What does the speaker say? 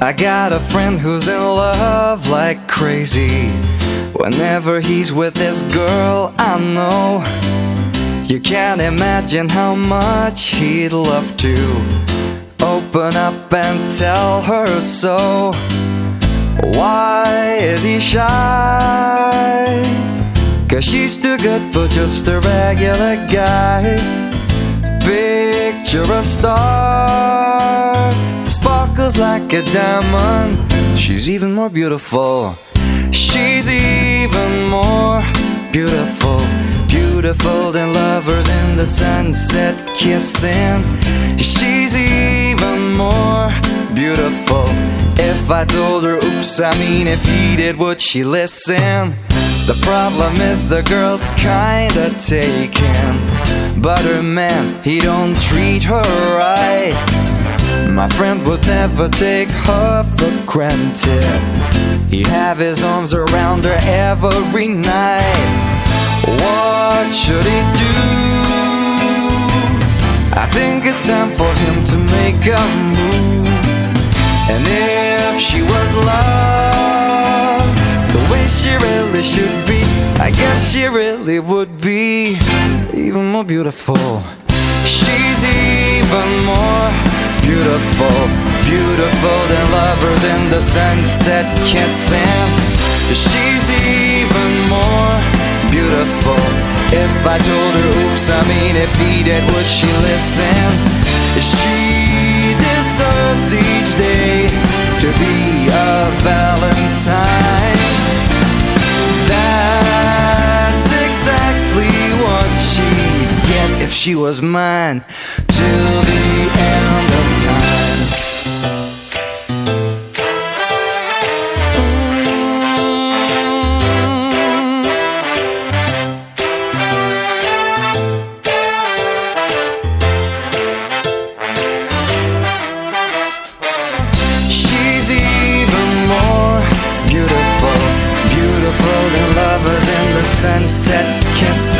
I got a friend who's in love like crazy. Whenever he's with this girl, I know you can't imagine how much he'd love to open up and tell her so. Why is he shy? 'Cause she's too good for just a regular guy. Picture a star, sparkles like a diamond. She's even more beautiful. She's even more beautiful. Beautiful than lovers in the sunset kissing. She's even more beautiful. If I told her, oops, I mean if he did, would she listen? The problem is the girl's kinda taken, but her man, he don't treat her right. My friend would never take her for granted. He'd have his arms around her every night. What should he do? I think it's time for him to make a move. And if she was loved the way she really should be, I guess she really would be even more beautiful. She's even more beautiful. Beautiful than lovers in the sunset kissing. She's even more beautiful. If I told her, oops, I mean if he did, would she listen? She deserves each day to be a Valentine. That's exactly what she'd get if she was mine till the end of time. Beautiful than lovers in the sunset kissing.